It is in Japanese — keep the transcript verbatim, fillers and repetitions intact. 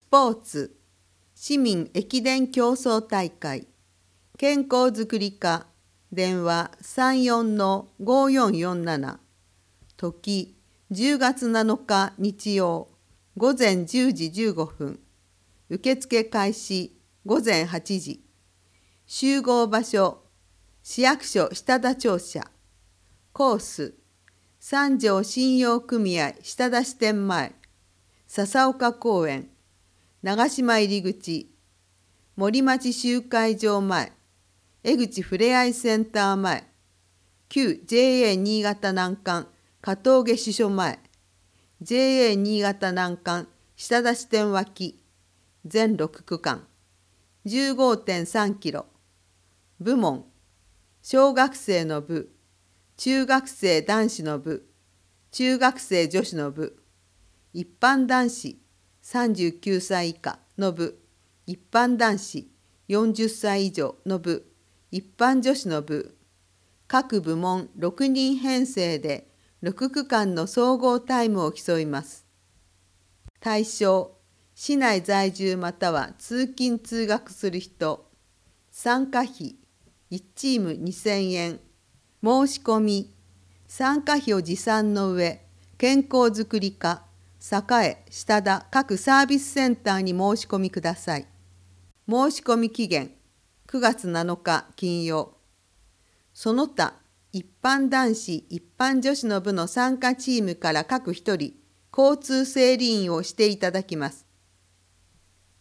ポーツ、市民駅伝競争大会、健康づくり課、電話 さんよんのごよんよんなな、時じゅうがつなのか日曜、午前じゅうじじゅうごふん、受付開始午前はちじ、集合場所、市役所下田庁舎、コース、三条信用組合下田支店前、笹岡公園、長島入口、森町集会場前、江口ふれあいセンター前、旧 ジェーエー 新潟南関加峠支所前、ジェーエー 新潟南関下田支店脇、全ろく区間、じゅうごてんさんキロ、部門、小学生の部、中学生男子の部、中学生女子の部、一般男子さんじゅうきゅうさい以下の部、一般男子よんじゅっさい以上の部、一般女子の部、各部門ろくにん編成でろく区間の総合タイムを競います。対象、市内在住または通勤通学する人、参加費いちチームにせんえん、申し込み、参加費を持参の上、健康づくり課、栄下田各サービスセンターに申し込みください。申し込み期限くがつなのか金曜。その他、一般男子、一般女子の部の参加チームから各一人、交通整理員をしていただきます。